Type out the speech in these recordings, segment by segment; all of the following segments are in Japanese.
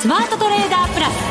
スマートトレーダープラス。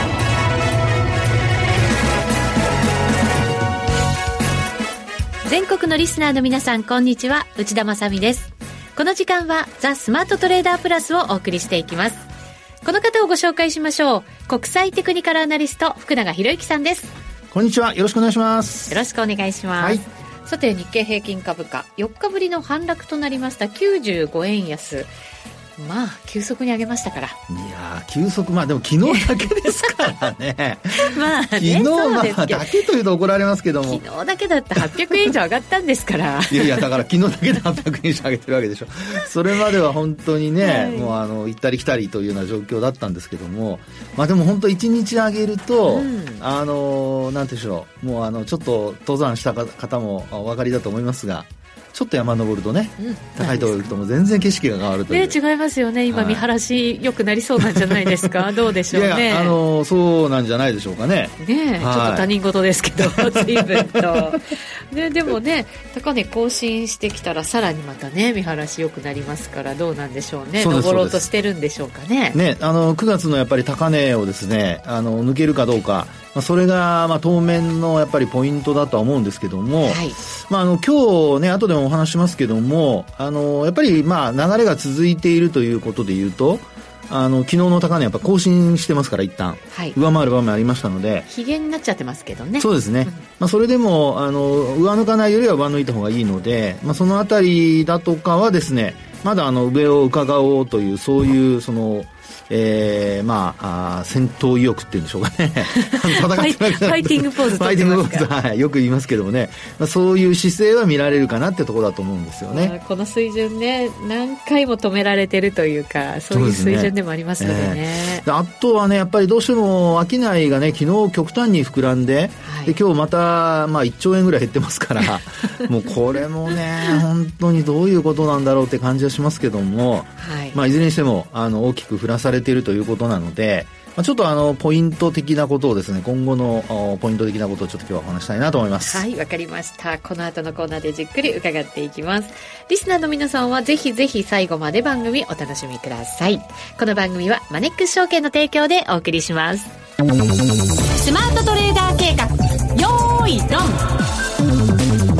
全国のリスナーの皆さん、こんにちは、内田まさみです。この時間はザ・スマートトレーダープラスをお送りしていきます。この方をご紹介しましょう。国際テクニカルアナリスト、福永博之さんです。 こんにちは、よろしくお願いします。 よろしくお願いします、はい。さて、日経平均株価4日ぶりの反落となりました。95円安、まあ急速に上げましたから。いや急速、まあでも昨日だけですからねまあね、昨日まあだけというと怒られますけども、 昨日だけだって800円以上上がったんですからいやいや、だから昨日だけで800円以上上げてるわけでしょ。それまでは本当にね、はい、もう行ったり来たりというような状況だったんですけども、まあでも本当1日上げると、なんていうんでしょう、もうちょっと登山した方もお分かりだと思いますが、ちょっと山登るとね、高いところに行くともう全然景色が変わるという、 違いますよね。今、見晴らし良くなりそうなんじゃないですかどうでしょうね。 いやそうなんじゃないでしょうかね。 ちょっと他人事ですけど随分とでもね、高値更新してきたらさらにまたね、見晴らし良くなりますから、どうなんでしょうね。登ろうとしてるんでしょうかね。 9月のやっぱり高値をですね、抜けるかどうか、それが当面のやっぱりポイントだとは思うんですけども、はい、今日ね、後でもお話しますけども、やっぱり流れが続いているということでいうと、昨日の高値やっぱ更新してますから、一旦、はい、上回る場面ありましたので、 ひげになっちゃってますけどね。 そうですね、それでも上抜かないよりは上抜いた方がいいので、そのあたりだとかはですね、まだ上を伺おうという、そういう戦闘意欲っていうんでしょうかねファイティングポーズとってますか。 ファイティングポーズ、はい、よく言いますけどもね、そういう姿勢は見られるかなってところだと思うんですよね。 この水準ね、何回も止められてるというか、そういう水準でもありますのでね。 あとはね、やっぱりどうしても商いがね、昨日極端に膨らんで、はい、で今日また、1兆円ぐらい減ってますからもうこれもね本当にどういうことなんだろうって感じはしますけども、はい、いずれにしても大きく振らされているということなので、ちょっとポイント的なことをですね、今後のポイント的なことをちょっと今日はお話したいなと思います。 はい、わかりました。この後のコーナーでじっくり伺っていきます。リスナーの皆さんはぜひぜひ最後まで番組お楽しみください。この番組はマネックス証券の提供でお送りします。スマートトレーダー計画、よーいドン。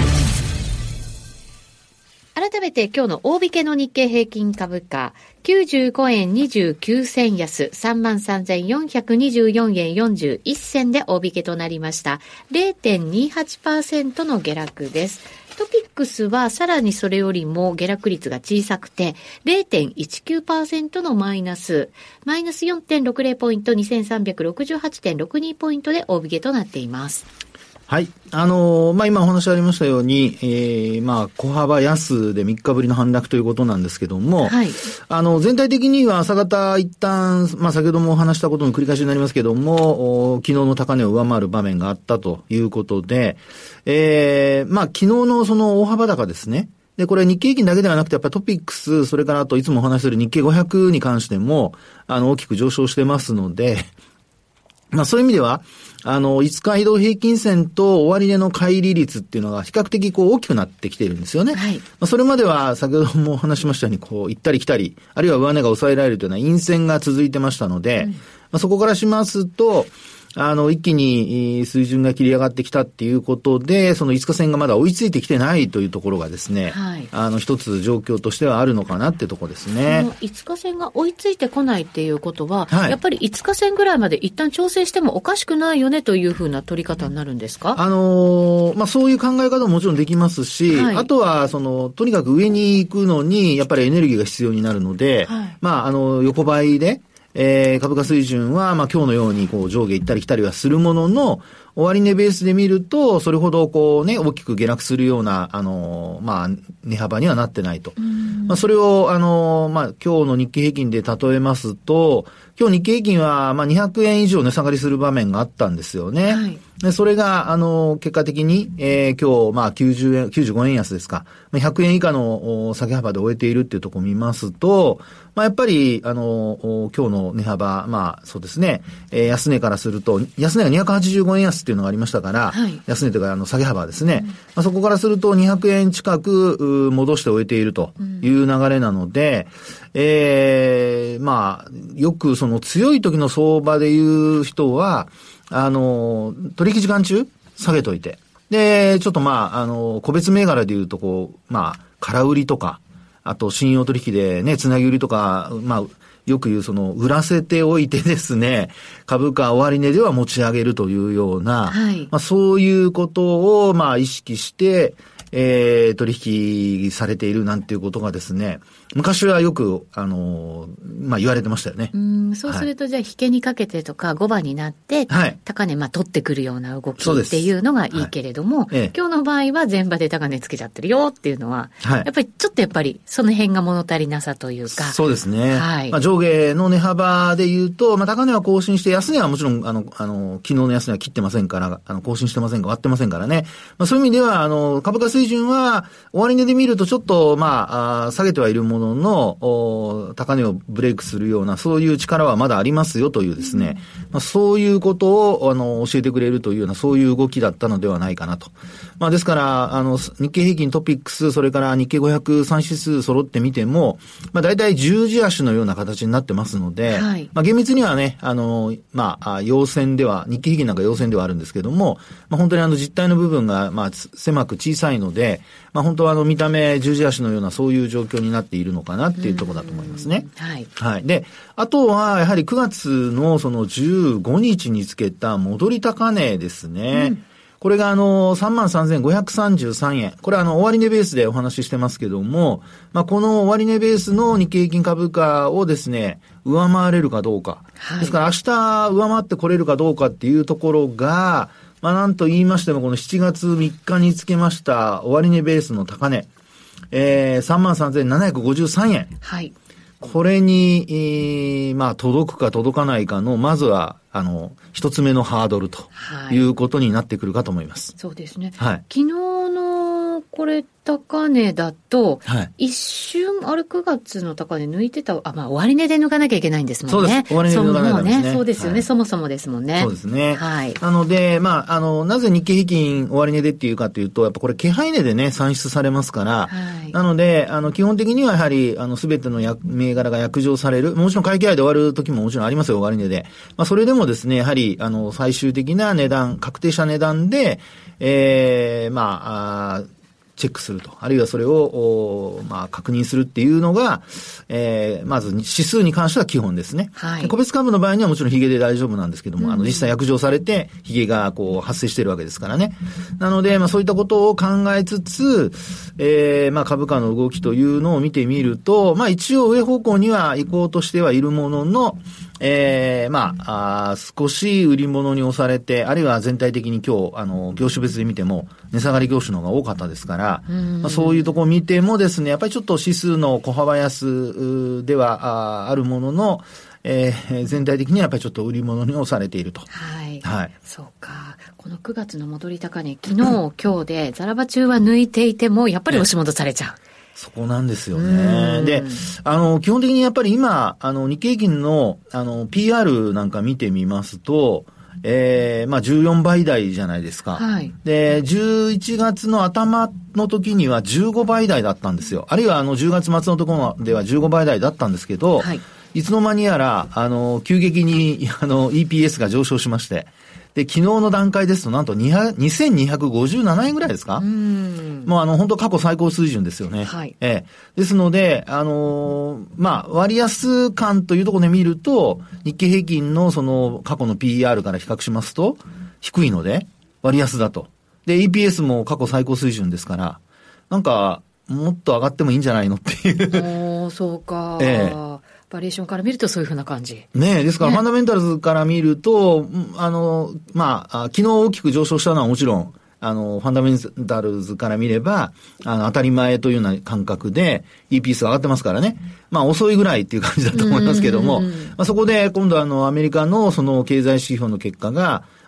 改めて今日の大引けの日経平均株価、95円29銭安、33,424 円41銭で大引けとなりました。 0.28% の下落です。トピックスはさらにそれよりも下落率が小さくて 0.19% のマイナス 4.60 ポイント 2368.62 ポイントで大引けとなっています。 はい。今お話ありましたように、小幅安で3日ぶりの反落ということなんですけども、はい、全体的には朝方一旦、先ほどもお話したことの繰り返しになりますけども、昨日の高値を上回る場面があったということで、昨日のその大幅高ですね。で、これ日経平均だけではなくて、やっぱりトピックス、それからあといつもお話しする日経500に関しても、大きく上昇してますので、そういう意味では、5日移動平均線と終値の乖離率っていうのが比較的大きくなってきているんですよね。はい。それまでは先ほども話しましたように、行ったり来たり、あるいは上値が抑えられるというような陰線が続いてましたので、そこからしますと、一気に水準が切り上がってきたっていうことで、その5日線がまだ追いついてきてないというところがですね、はい、一つ状況としてはあるのかなってところですね。 5日線が追いついてこないっていうことは、はい、やっぱり5日線ぐらいまで一旦調整してもおかしくないよねというふうな取り方になるんですか？ そういう考え方ももちろんできますし、はい、あとはとにかく上に行くのにやっぱりエネルギーが必要になるので、はい、横ばいで株価水準は、今日のように上下行ったり来たりはするものの、終値ベースで見ると、それほど大きく下落するような、値幅にはなってないと。それを、今日の日経平均で例えますと、今日日経平均は、200円以上値下がりする場面があったんですよね。はい、 で、それが、結果的に、今日、90円、95円安ですか。100円以下の下げ幅で終えているっていうところを見ますと、やっぱり、今日の値幅、そうですね、安値からすると、安値が285円安っていうのがありましたから、はい、安値というか、下げ幅ですね。そこからすると200円近く戻して終えているという流れなので、よくその強い時の相場でいう人は、取引時間中下げといて。で、ちょっと個別銘柄で言うと空売りとか、あと信用取引でね、つなぎ売りとか、よく言う売らせておいてですね、株価終値では持ち上げるというような、はい、そういうことを意識して、取引されているなんていうことがですね、昔はよく、言われてましたよね。 そうすると、じゃあ、引けにかけてとか、5番になって、はい、高値、取ってくるような動きっていうのがいいけれども、はい、今日の場合は前場で高値つけちゃってるよっていうのは、はい、やっぱり、その辺が物足りなさというか。 そうですね。はい。上下の値幅で言うと、高値は更新して、安値はもちろん、昨日の安値は切ってませんから、更新してませんが、割ってませんからね。そういう意味では、株価水準は、終値で見るとちょっと、下げてはいるものの、高値をブレイクするような、そういう力はまだありますよというですね、そういうことを、教えてくれるというような、そういう動きだったのではないかなと。ですから、日経平均トピックス、それから日経500、3指数揃ってみても、大体十字足のような形になってますので、はい、厳密にはね、陽線では、日経平均なんか陽線ではあるんですけども、本当に実体の部分が、狭く小さいので、本当は見た目十字足のようなそういう状況になっているのかなっていうところだと思いますね。はい。はい。で、あとはやはり9月のその15日につけた戻り高値ですね。これが33,533 円。これは終値ベースでお話ししてますけども、この終値ベースの日経平均株価をですね、上回れるかどうか。はい、ですから明日上回ってこれるかどうかっていうところが、なんと言いましても、この7月3日につけました終値ベースの高値、33,753 円。はい。これに、届くか届かないかの、まずは、一つ目のハードルということになってくるかと思います。 そうですね。はい。昨日の、これ、高値だと、はい、一瞬、9月の高値抜いてた、終値で抜かなきゃいけないんですもんね。 そうです。終値で抜かないとですね。 そうですよね、はい。そもそもですもんね。 そうですね。はい。なので、なぜ日経平均終値でっていうかというと、やっぱこれ、気配値でね、算出されますから、はい。なので、基本的にはやはり、すべての銘柄が約定される。もちろん会計配で終わる時ももちろんありますよ、終値で。それでもですね、やはり、最終的な値段、確定した値段で、チェックすると。あるいはそれを、確認するっていうのが、まず指数に関しては基本ですね。はい。個別株の場合にはもちろんヒゲで大丈夫なんですけども、実際約定されてヒゲが発生しているわけですからね。なので、そういったことを考えつつ、株価の動きというのを見てみると、一応上方向には行こうとしてはいるものの、少し売り物に押されて、あるいは全体的に今日、業種別で見ても、値下がり業種の方が多かったですから、そういうところを見てもですね、やっぱりちょっと指数の小幅安ではあるものの、全体的にはやっぱりちょっと売り物に押されていると。はい。はい。 そうか。この9月の戻り高値、昨日、今日で、ザラバ中は抜いていても、やっぱり押し戻されちゃう。 そこなんですよね。で、基本的にやっぱり今、日経平均の、PR なんか見てみますと、14倍台じゃないですか。はい。で、11月の頭の時には15倍台だったんですよ。あるいは10月末のところでは15倍台だったんですけど、はい。いつの間にやら、急激に、EPS が上昇しまして、で、昨日の段階ですと、なんと2257円ぐらいですか？もう本当過去最高水準ですよね。はい。ですので、割安感というところで見ると、日経平均のその過去の PER から比較しますと、低いので、割安だと。で、EPS も過去最高水準ですから、なんか、もっと上がってもいいんじゃないのっていう。 そうか。バリエーションから見るとそういうふうな感じ。 ねえ、ですからファンダメンタルズから見ると、昨日大きく上昇したのはもちろん、ファンダメンタルズから見れば、当たり前というような感覚で、EPS 上がってますからね。遅いぐらいっていう感じだと思いますけども、そこで今度アメリカのその経済指標の結果が、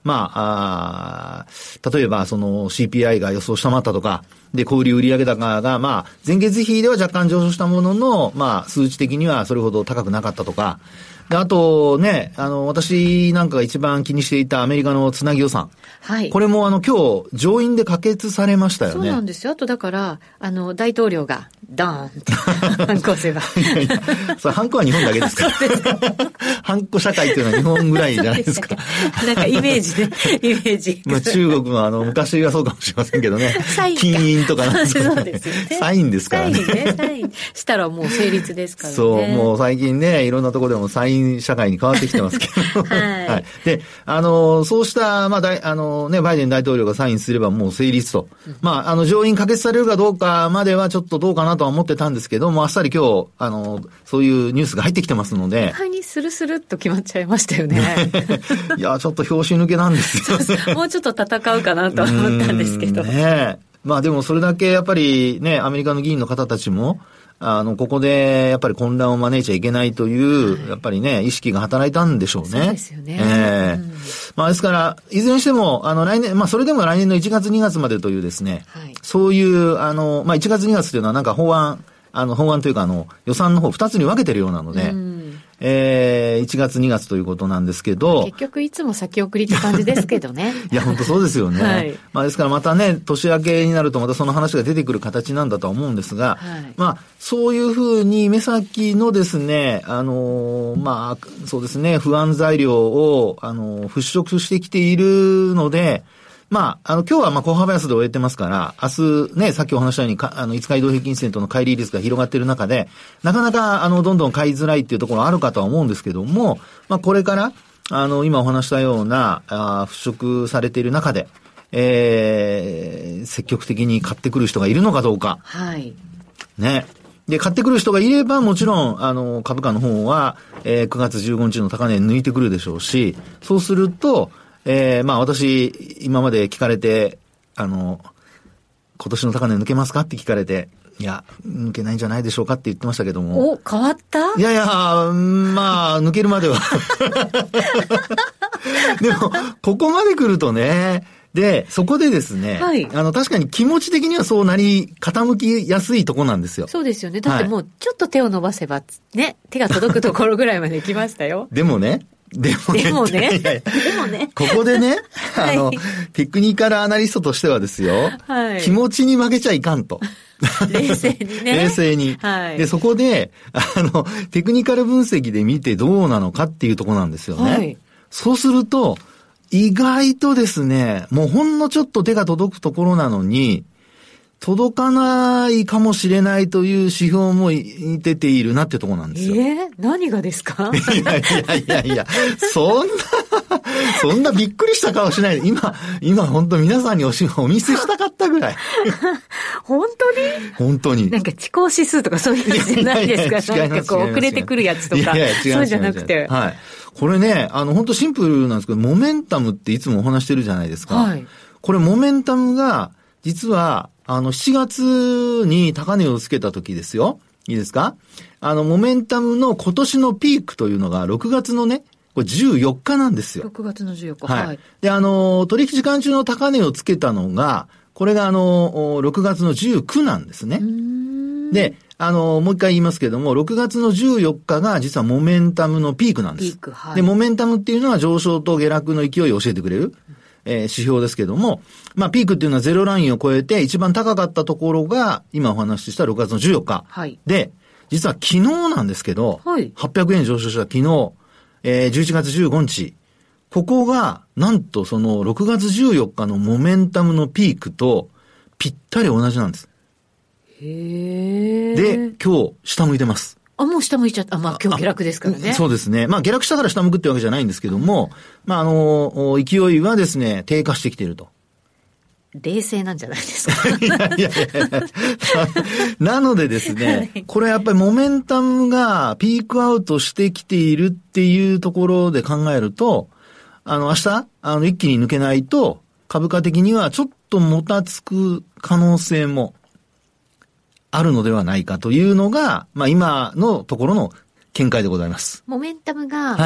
例えばその CPI が予想下回ったとか、で、小売売上高が、前月比では若干上昇したものの、数値的にはそれほど高くなかったとか、で、あとね、私なんかが一番気にしていたアメリカのつなぎ予算。 はい。 これも今日、上院で可決されましたよね。 そうなんですよ。あとだから、大統領が、ドーンって、ハンコ押せば。 それハンコは日本だけですか？そうですか。ハンコ社会っていうのは日本ぐらいじゃないですか。 なんかイメージね、イメージ。 中国も昔はそうかもしれませんけどね。 サイン。 金印とかなんとか、ね。 そうですよね。 サインですからね。 サインね、サイン。したらもう成立ですからね。 そう、もう最近ね、いろんなところでもサイン社会に変わってきてますけど。 はい。 はい。で、そうした、バイデン大統領がサインすればもう成立と。上院可決されるかどうかまではちょっとどうかなとは思ってたんですけども、あっさり今日、そういうニュースが入ってきてますので。 意外にスルスルっと決まっちゃいましたよね。 いや、ちょっと拍子抜けなんですよ。 もうちょっと戦うかなと思ったんですけど。 ねえ。でもそれだけやっぱりね、アメリカの議員の方たちも、ここでやっぱり混乱を招いちゃいけないという、やっぱりね、意識が働いたんでしょうね。 そうですよね。 ですから、いずれにしても、来年、それでも来年の1月2月までというですね、はい、そういう、1月2月というのはなんか法案というか予算の方2つに分けてるようなので、1月2月ということなんですけど。 結局いつも先送りって感じですけどね。 いや、本当そうですよね。はい。ですからまたね、年明けになるとまたその話が出てくる形なんだとは思うんですが、はい、そういうふうに目先のですね、そうですね、不安材料を、払拭してきているので、今日は小幅安で終えてますから、明日ね、さっきお話したように、5日移動平均線との乖離率が広がっている中で、なかなか、どんどん買いづらいっていうところあるかとは思うんですけども、これから、今お話したような、払拭されている中で、積極的に買ってくる人がいるのかどうか。 はい。 ね。で、買ってくる人がいれば、もちろん、株価の方は、9月15日の高値抜いてくるでしょうし、そうすると、私、今まで聞かれて、今年の高値抜けますかって聞かれて、いや、抜けないんじゃないでしょうかって言ってましたけども。 お、変わった？ いやいや、抜けるまでは。でも、ここまで来るとね、で、そこでですね、はい、確かに気持ち的にはそう傾きやすいとこなんですよ。 そうですよね。だってもう、ちょっと手を伸ばせば、ね、手が届くところぐらいまで来ましたよ。 でもね、ここでね、 はい、 テクニカルアナリストとしてはですよ、はい、気持ちに負けちゃいかんと。 冷静にね。 冷静に。 はい。 で、そこで、テクニカル分析で見てどうなのかっていうところなんですよね。はい。そうすると、意外とですね、もうほんのちょっと手が届くところなのに、届かないかもしれないという指標も出ているなってところなんですよ。 何がですか？ いや、そんなびっくりした顔しないで、今本当皆さんにお見せしたかったぐらい。 本当に？ 本当に。 なんか遅行指数とかそういうやつじゃないですか？なんかこう遅れてくるやつとか。そうじゃなくて。 はい。これね、本当シンプルなんですけど、モメンタムっていつもお話してるじゃないですか。はい。これモメンタムが、実は、7月に高値をつけた時ですよ。いいですか？モメンタムの今年のピークというのが6月のね、これ14日なんですよ。 6月の14日。 はい。で、取引時間中の高値をつけたのが、これが6月の19なんですね。で、もう一回言いますけども、6月の14日が実はモメンタムのピークなんです。 ピーク、はい。 で、モメンタムっていうのは上昇と下落の勢いを教えてくれる。指標ですけども、ピークっていうのはゼロラインを超えて一番高かったところが、今お話しした6月の14日。 はい。 で、実は昨日なんですけど、 はい。 800円上昇した昨日、11月15日、ここが、なんとその6月14日のモメンタムのピークとぴったり同じなんです。 へー。 で、今日下向いてます。 もう下向いちゃった。今日下落ですからね。 そうですね。下落したから下向くってわけじゃないんですけども、勢いはですね、低下してきていると。 冷静なんじゃないですか。 いや。なのでですね、はい、これやっぱりモメンタムがピークアウトしてきているっていうところで考えると、明日、一気に抜けないと、株価的にはちょっともたつく可能性もあるのではないかというのが、今のところの見解でございます。 モメンタムが、 はい。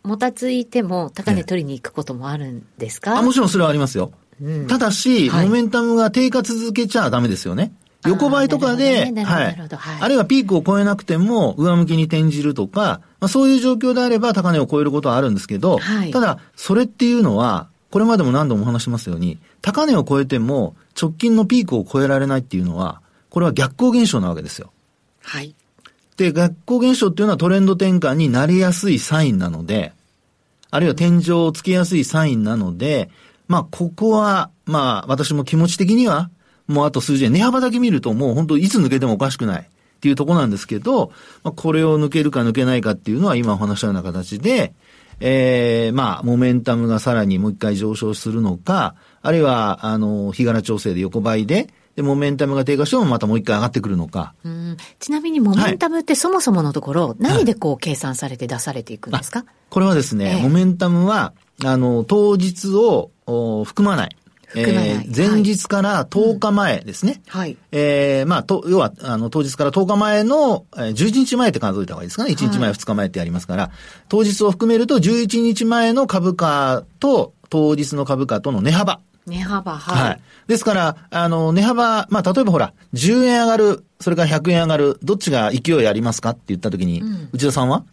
もたついても高値取りに行くこともあるんですか？ もちろんそれはありますよ。ただし、モメンタムが低下続けちゃダメですよね。横ばいとかで、あるいはピークを超えなくても上向きに転じるとか、そういう状況であれば高値を超えることはあるんですけど、ただ、それっていうのは、これまでも何度もお話しますように、高値を超えても直近のピークを超えられないっていうのは、これは逆行現象なわけですよ。 はい。 で、逆行現象っていうのはトレンド転換になりやすいサインなので、あるいは天井をつけやすいサインなので、ここは、私も気持ち的には、もうあと数字円、値幅だけ見るともう本当いつ抜けてもおかしくないっていうところなんですけど、これを抜けるか抜けないかっていうのは今お話したような形で、モメンタムがさらにもう一回上昇するのか、あるいは、日柄調整で横ばいで、モメンタムが低下してもまたもう一回上がってくるのか。 ちなみにモメンタムってそもそものところ、何で計算されて出されていくんですか？ これはですね、モメンタムは、当日を含まない。前日から10日前ですね。 はい。 要は、当日から10日前の、11日前って数えた方がいいですかね。1日前、2日前ってやりますから、当日を含めると11日前の株価と当日の株価との値幅。 はい。 ですから、値幅、例えばほら、10円上がる、それから100円上がる、どっちが勢いありますかって言ったときに、内田さんは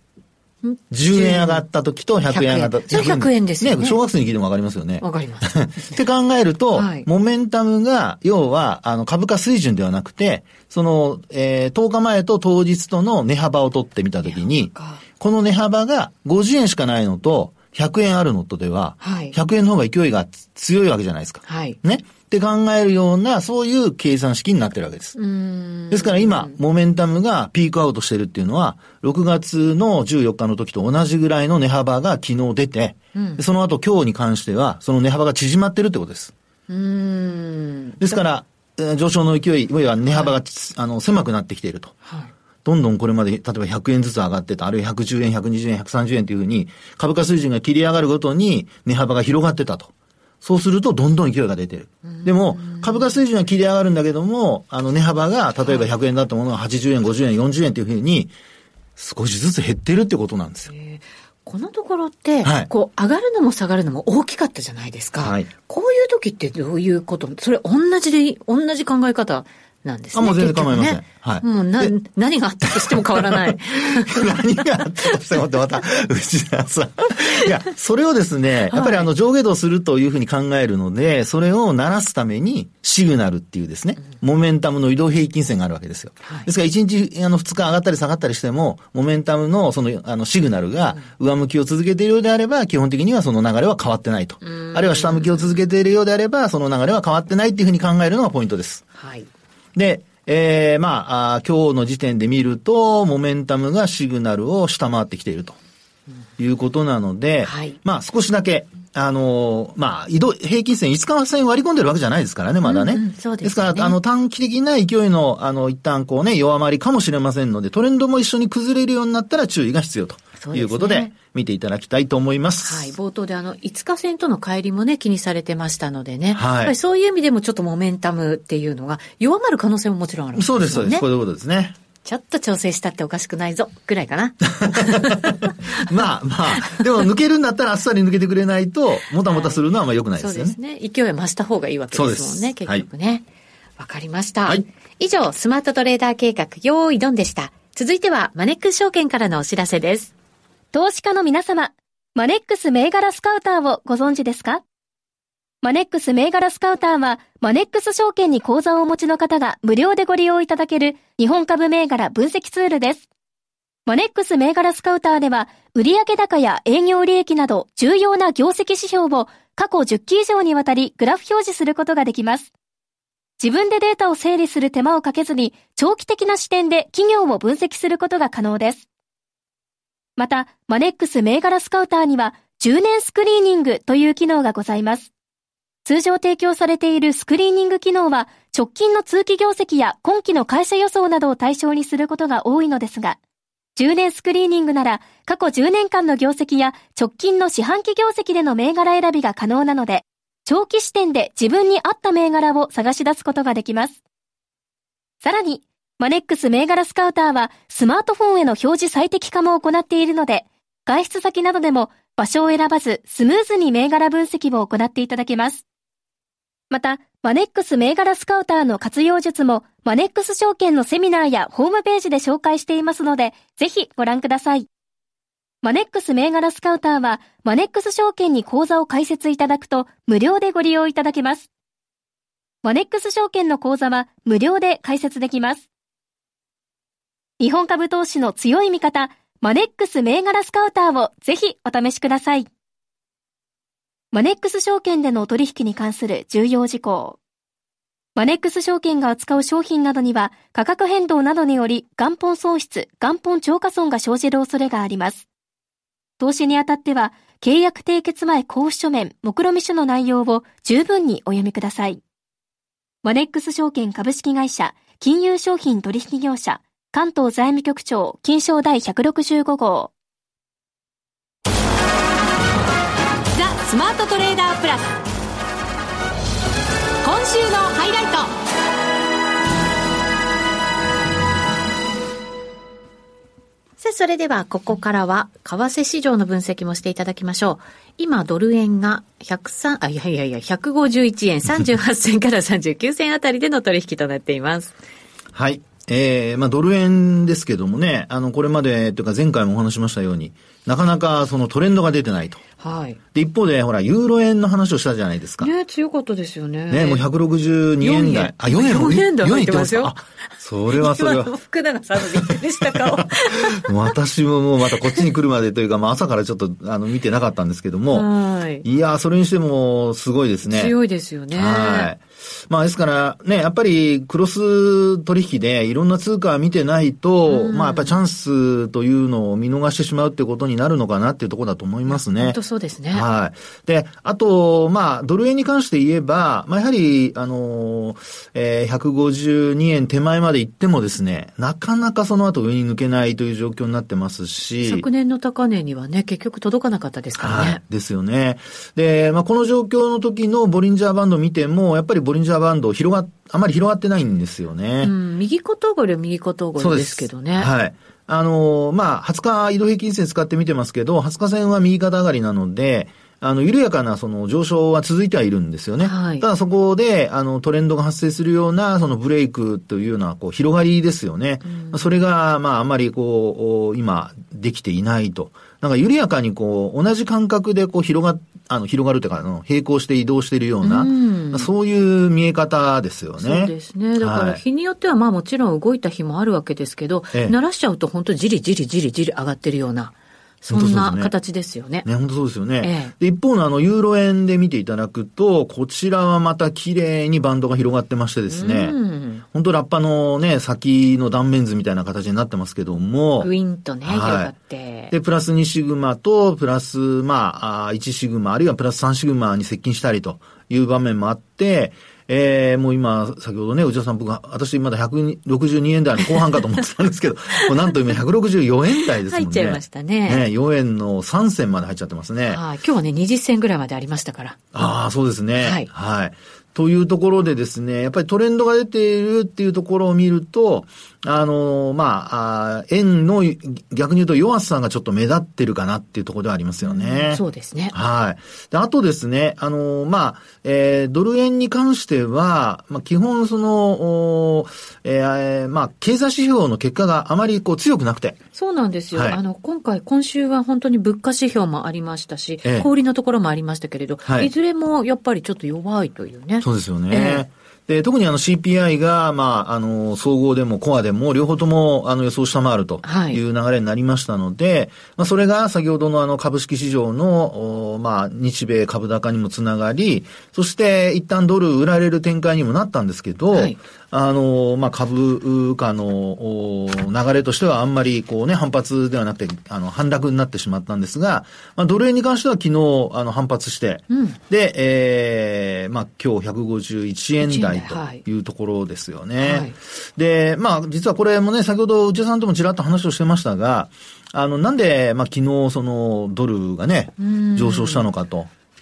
10円上がった時と100円上がった時。 100円ですよね。 小学生に聞いてもわかりますよね。 わかります。 って考えると、モメンタムが、要は、株価水準ではなくて、10日前と当日との値幅を取ってみたときに、この値幅が50円しかないのと、100円あるのとでは、100円の方が勢いが強いわけじゃないですか。ね。って考えるような、そういう計算式になってるわけです。ですから今、モメンタムがピークアウトしてるっていうのは、6月の14日の時と同じぐらいの値幅が昨日出て、その後今日に関しては、その値幅が縮まってるってことです。ですから、上昇の勢い、いわゆる値幅が、狭くなってきていると。どんどんこれまで、例えば100円ずつ上がってた、あるいは110円、120円、130円というふうに、株価水準が切り上がるごとに値幅が広がってたと。そうするとどんどん勢いが出てる。でも、株価水準は切り上がるんだけども、値幅が、例えば100円だったものが80円、50円、40円というふうに、少しずつ減ってるってことなんですよ。 このところって、上がるのも下がるのも大きかったじゃないですか。こういう時ってどういうこと？それ同じ考え方なんですね。 もう全然構いません。 もう何があったとしても変わらない。 何があったとしてもってまた、内田さん。いや、それをですね、やっぱり上下動するというふうに考えるので、それを鳴らすために、シグナルっていうですね、モメンタムの移動平均線があるわけですよ。ですから1日、2日上がったり下がったりしても、モメンタムのシグナルが上向きを続けているようであれば、基本的にはその流れは変わってないと。あるいは下向きを続けているようであれば、その流れは変わってないっていうふうに考えるのがポイントです。で、今日の時点で見ると、モメンタムがシグナルを下回ってきているということなので、少しだけ、移動、平均線、5日線割り込んでるわけじゃないですからね、まだね。ですから、短期的な勢いの、一旦弱まりかもしれませんので、トレンドも一緒に崩れるようになったら注意が必要ということで、見ていただきたいと思います。 冒頭で5日線との乖離もね、気にされてましたのでね。やっぱりそういう意味でもちょっとモメンタムっていうのが弱まる可能性ももちろんあるんですよね。 そうです。こういうことですね。 ちょっと調整したっておかしくないぞ、ぐらいかな。 でも抜けるんだったらあっさり抜けてくれないと、もたもたするのは良くないですよね。 そうですね。勢いは増した方がいいわけですもんね、結局ね。わかりました。以上、スマートトレーダー計画、用意ドンでした。続いては、マネックス証券からのお知らせです。 投資家の皆様、マネックス銘柄スカウターをご存知ですか？マネックス銘柄スカウターは、マネックス証券に口座をお持ちの方が無料でご利用いただける日本株銘柄分析ツールです。マネックス銘柄スカウターでは、売上高や営業利益など重要な業績指標を過去10期以上にわたりグラフ表示することができます。自分でデータを整理する手間をかけずに、長期的な視点で企業を分析することが可能です。また、マネックス銘柄スカウターには、10年スクリーニングという機能がございます。通常提供されているスクリーニング機能は、直近の通期業績や今期の会社予想などを対象にすることが多いのですが、10年スクリーニングなら、過去10年間の業績や直近の四半期業績での銘柄選びが可能なので、長期視点で自分に合った銘柄を探し出すことができます。さらに、マネックス銘柄スカウターはスマートフォンへの表示最適化も行っているので、外出先などでも場所を選ばずスムーズに銘柄分析を行っていただけます。また、マネックス銘柄スカウターの活用術もマネックス証券のセミナーやホームページで紹介していますので、ぜひご覧ください。マネックス銘柄スカウターはマネックス証券に口座を開設いただくと無料でご利用いただけます。マネックス証券の口座は無料で開設できます。日本株投資の強い味方、マネックス銘柄スカウターをぜひお試しください。マネックス証券での取引に関する重要事項。マネックス証券が扱う商品などには価格変動などにより元本損失、元本超過損が生じる恐れがあります。投資にあたっては契約締結前交付書面、目論見書の内容を十分にお読みください。マネックス証券株式会社、金融商品取引業者、関東財務局長、金商第165号。 スマートトレーダープラス、今週のハイライト。さあ、それではここからは為替市場の分析もしていただきましょう。今ドル円が151円38銭から39銭あたりでの取引となっています。 はい。ドル円ですけどもね、これまでというか前回もお話しましたように、なかなかそのトレンドが出てないと。 はい。 で、一方で、ほら、ユーロ円の話をしたじゃないですか。 ね、強かったですよね。 ね、もう162円台。 4円台入ってますよ。 それは。 福永さんのびっくりした顔。 私ももうまたこっちに来るまでというか、朝からちょっと、見てなかったんですけども。 はい。 いや、それにしても、すごいですね。 強いですよね。 はい。ですからね、やっぱりクロス取引でいろんな通貨を見てないと、やっぱりチャンスというのを見逃してしまうってことになるのかなっていうところだと思いますね。 本当そうですね。 はい。で、あと、ドル円に関して言えば、やはり、152円手前まで行ってもですね、なかなかその後上に抜けないという状況になってますし。 昨年の高値にはね、結局届かなかったですからね。はい。 ですよね。で、この状況の時のボリンジャーバンドを見ても、やっぱりボリンジャーバンドあまり広がってないんですよね。 右小とごりは右小とごりですけどね。 はい。20日移動平均線使って見てますけど、20日線は右肩上がりなので、緩やかなその上昇は続いてはいるんですよね。はい。ただそこで、トレンドが発生するような、そのブレイクというような、広がりですよね。それが、あまり今、できていないと。なんか緩やかに同じ感覚で広がるというか、並行して移動しているような、そういう見え方ですよね。 そうですね。だから日によってはもちろん動いた日もあるわけですけど、慣らしちゃうと本当じりじり上がってるような。そんな形ですよね。 本当そうですよね。で、一方のユーロ円で見ていただくと、こちらはまた綺麗にバンドが広がってましてですね。本当ラッパのね、先の断面図みたいな形になってますけども。 グインとね、広がって。 で、プラス2シグマと、プラス、1シグマ、あるいはプラス3シグマに接近したりという場面もあって、もう今、先ほどね、内田さん、私まだ162円台の後半かと思ってたんですけど、もうなんと今164円台ですもんね。 入っちゃいましたね。 4円の3銭まで入っちゃってますね。 今日はね、20銭ぐらいまでありましたから。 そうですね。はい。というところでですね、やっぱりトレンドが出ているっていうところを見ると、円の逆に言うと弱さがちょっと目立ってるかなっていうところではありますよね。 そうですね。 はい。で、あとですね、ドル円に関しては、基本経済指標の結果があまり強くなくて。 そうなんですよ。今週は本当に物価指標もありましたし、小売りのところもありましたけれど、いずれもやっぱりちょっと弱いというね。 そうですよね。で、特にCPI が、総合でもコアでも両方とも予想下回るという流れになりましたので、それが先ほどの株式市場の、日米株高にもつながり、そして一旦ドル売られる展開にもなったんですけど、株価の流れとしてはあんまり反発ではなくて、反落になってしまったんですが、ドル円に関しては昨日、反発して、で、今日151円台というところですよね。で、実はこれもね、先ほど内田さんともちらっと話をしてましたが、なんで、昨日そのドルがね、上昇したのかと。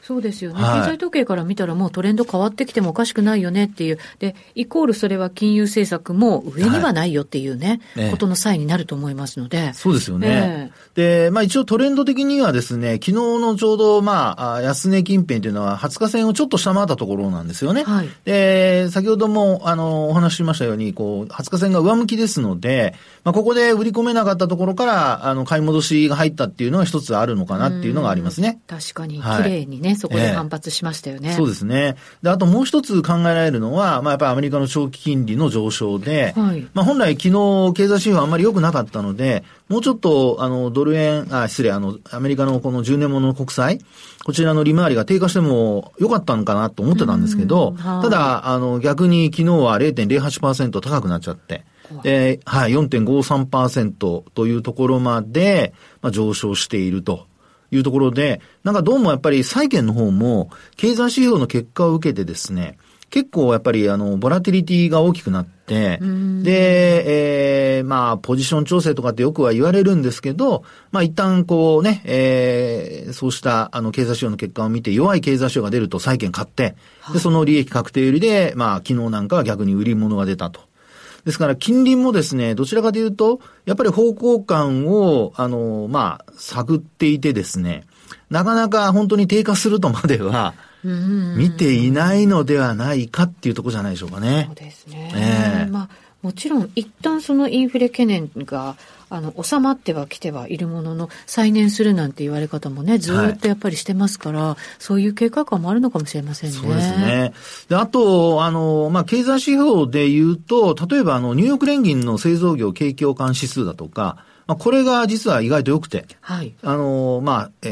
そうですよね、経済統計から見たらもうトレンド変わってきてもおかしくないよねっていう。で、イコールそれは金融政策も上にはないよっていうね、ことの際になると思いますので。 そうですよね。で、一応トレンド的にはですね、昨日のちょうど安値近辺というのは20日線をちょっと下回ったところなんですよね。で、先ほどもお話ししましたように、20日線が上向きですので、ここで売り込めなかったところから買い戻しが入ったっていうのが一つあるのかなっていうのがありますね。 確かに綺麗にね、そこで反発しましたよね。 そうですね。で、あともう一つ考えられるのは、やっぱりアメリカの長期金利の上昇で、本来昨日経済指標あんまり良くなかったので、もうちょっとドル円、アメリカのこの10年物の国債、こちらの利回りが低下しても良かったのかなと思ってたんですけど、ただ逆に昨日は 0.08% 高くなっちゃって、で、4.53% というところまで、上昇しているというところで、なんかどうもやっぱり債券の方も経済指標の結果を受けてですね、結構やっぱりボラティリティが大きくなって、で、ポジション調整とかってよくは言われるんですけど、一旦そうした経済指標の結果を見て弱い経済指標が出ると債券買って、で、その利益確定売りで、昨日なんかは逆に売り物が出たと。ですから金利もですね、どちらかというと、やっぱり方向感を、探っていてですね、なかなか本当に低下するとまでは、見ていないのではないかっていうところじゃないでしょうかね。 そうですね。もちろん一旦そのインフレ懸念が収まってはきてはいるものの再燃するなんて言われ方もねずっとやっぱりしてますから、そういう経過感もあるのかもしれませんね。 そうですね。で、あと経済指標で言うと、例えばニューヨーク連銀の製造業景況感指数だとか、これが実は意外と良くて、今年の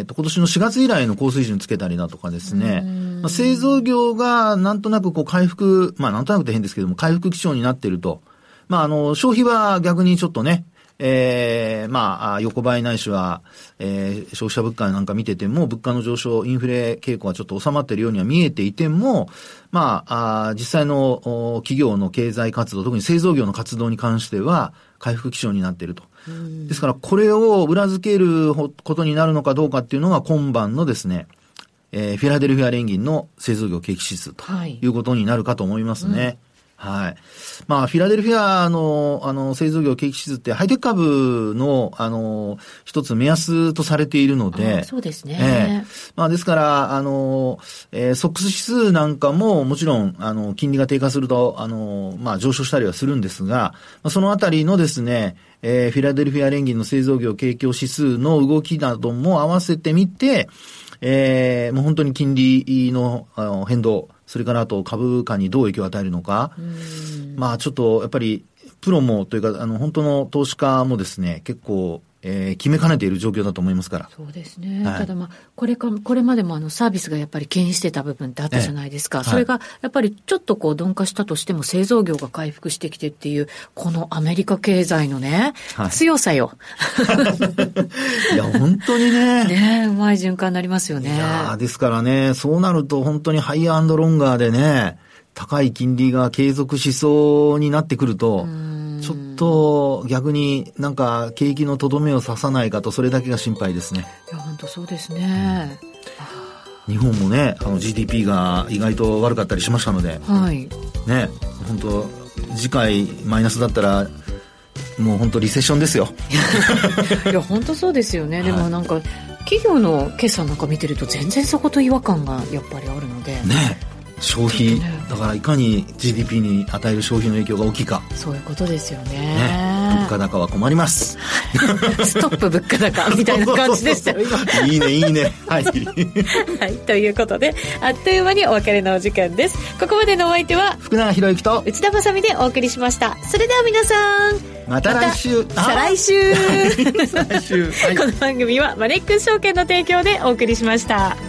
4月以来の高水準つけたりだとかですね、製造業がなんとなく回復、なんとなくって変ですけども、回復基調になっていると。消費は逆にちょっとね、横ばいないしは、消費者物価なんか見てても、物価の上昇、インフレ傾向はちょっと収まっているようには見えていても、実際の企業の経済活動、特に製造業の活動に関しては、回復基調になっていると。ですから、これを裏付けることになるのかどうかっていうのが今晩のですね、フィラデルフィア連銀の製造業景気指数ということになるかと思いますね。フィラデルフィアの製造業景気指数ってハイテク株の一つ目安とされているので、 そうですね。 ですからソックス指数なんかももちろん金利が低下すると上昇したりはするんですが、そのあたりのですね、フィラデルフィア連銀の製造業景況指数の動きなども合わせてみて、もう本当に金利の変動、それからあと株価にどう影響を与えるのか。ちょっとやっぱりプロもというか本当の投資家もですね、結構決めかねている状況だと思いますから。 そうですね。ただこれまでもサービスがやっぱり牽引してた部分ってあったじゃないですか。それがやっぱりちょっと鈍化したとしても製造業が回復してきてっていう、このアメリカ経済のね、強さよ。 いや、本当にね。 うまい循環になりますよね。 いや、ですからね、そうなると本当にハイアンドロンガーでね、高い金利が継続しそうになってくると、ちょっと逆になんか景気のとどめを刺さないかと、それだけが心配ですね。 いや、本当そうですね。 日本もね、GDP が意外と悪かったりしましたので、ね、本当次回マイナスだったらもう本当リセッションですよ。 いや、本当そうですよね。でもなんか企業の決算なんか見てると全然そこと違和感がやっぱりあるのでね。消費、だからいかに GDP に与える消費の影響が大きいか。 そういうことですよね。 物価高は困ります。 ストップ物価高みたいな感じでしたよ今。 いいねいいね。はい。はい 、ということであっという間にお別れのお時間です。ここまでのお相手は福永博之と内田まさみでお送りしました。それでは皆さん、 また来週、 再来週。 再来週、はい、 この番組はマネックス証券の提供でお送りしました。